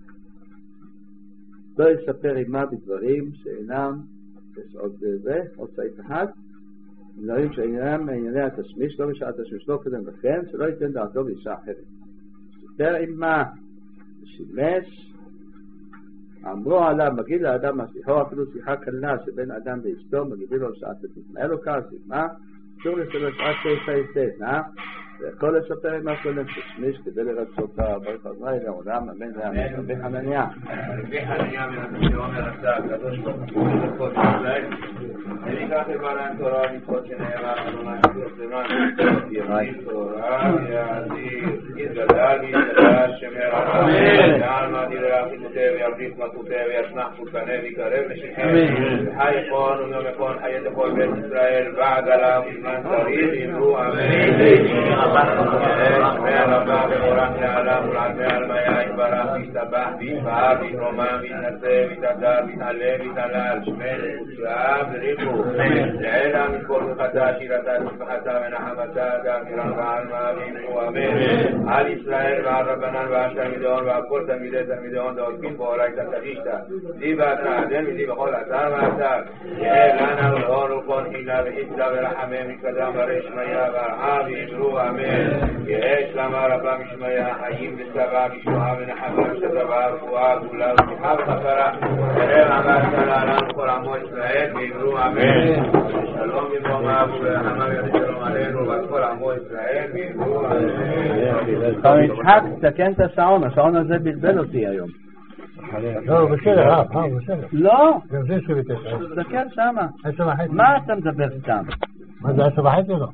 לא יספר עמה בדברים שאינם, יש עוד סעיף אחד, דברים שאינם מענייני התשמיש, לא בשעת התשמיש, לא קודם לכן, שלא ייתן דעתו באישה אחרת. יספר עמה, שימש, אמרו עליו, מגיד לאדם השיחו, אפילו שיחה קלה שבין אדם ואשתו, מגידים לו שעת התשמיש. מה לו קר, שימה, שוב לסדר שעת תשע יסת, וכל לספר מה כל נפש מיש כדי לרצותה ברוך אדוני לעולם אמן ואמן. רבי חנניה רבי חנניה מן הציון הרצה הקדוש ברוך הוא לזכות ישראל וניקח לבעלן תורה מצוות שנאמר אדוני שכוח למען מצוות ימין תורה ויעזיר יתגדל ויתגדל שמר עליו ועלמא דירה חיתותי וירדיף מתותי וישנח פותקנה ויקרב לשכם וחי יכון ומיום יכון חיית לכל בית ישראל בעגלה ובזמן צריך יאמרו אמן. שמע רבה ובורך לעולם ולעלמי עלמיה יתברך ויתבח ויתפאר ויתרומם ויתנשא ויתהדר ויתעלה ויתהלל שמע ותשאב וריחו לעילה מכל וחתה שירתה תשבחתה ונחמתה ואמירן ועלמה ויאמרו אמן. על ישראל ועל רבנן ועל תלמידון ועל כל תלמידי תלמידון דאולפין באורייתא תגישתא די באתר עדן ודי בכל אתר ואתר יהא לנה ולאור ולכל חילה וחיסדה ורחמם מקדם ורשמיה והרעה ויאמרו אמן. יהא שלמה רבה משמיה חיים ושבע ושועה ונחמה ושתבה ורפואה וגאולה ושמחה וכפרה ורב עבדת לעולם וכל עמו ישראל ויאמרו אמן. שלום במרומיו ורחמה ושלום עלינו ועל כל עמו ישראל ויאמרו אמן. פעם יצחק, תקן את השעון, השעון הזה בלבל אותי היום. לא, בסדר, בסדר. לא, גם זה 7:09. תסתכל שמה. 10:30. מה אתה מדבר סתם? מה זה 10:30 או לא?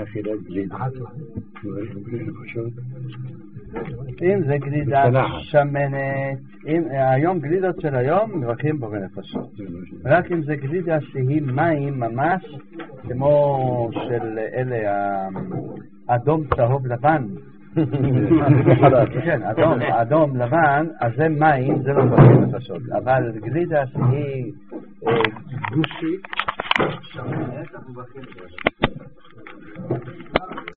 אם זה גלידה שמנת, היום גלידות של היום מברכים בורא נפשות. רק אם זה גלידה שהיא מים ממש כמו של אלה אדום צהוב לבן. כן, אדום לבן, אז זה מים, זה לא מברכים נפשות. אבל גלידה שהיא גושית שמנת, אנחנו מברכים נפשות.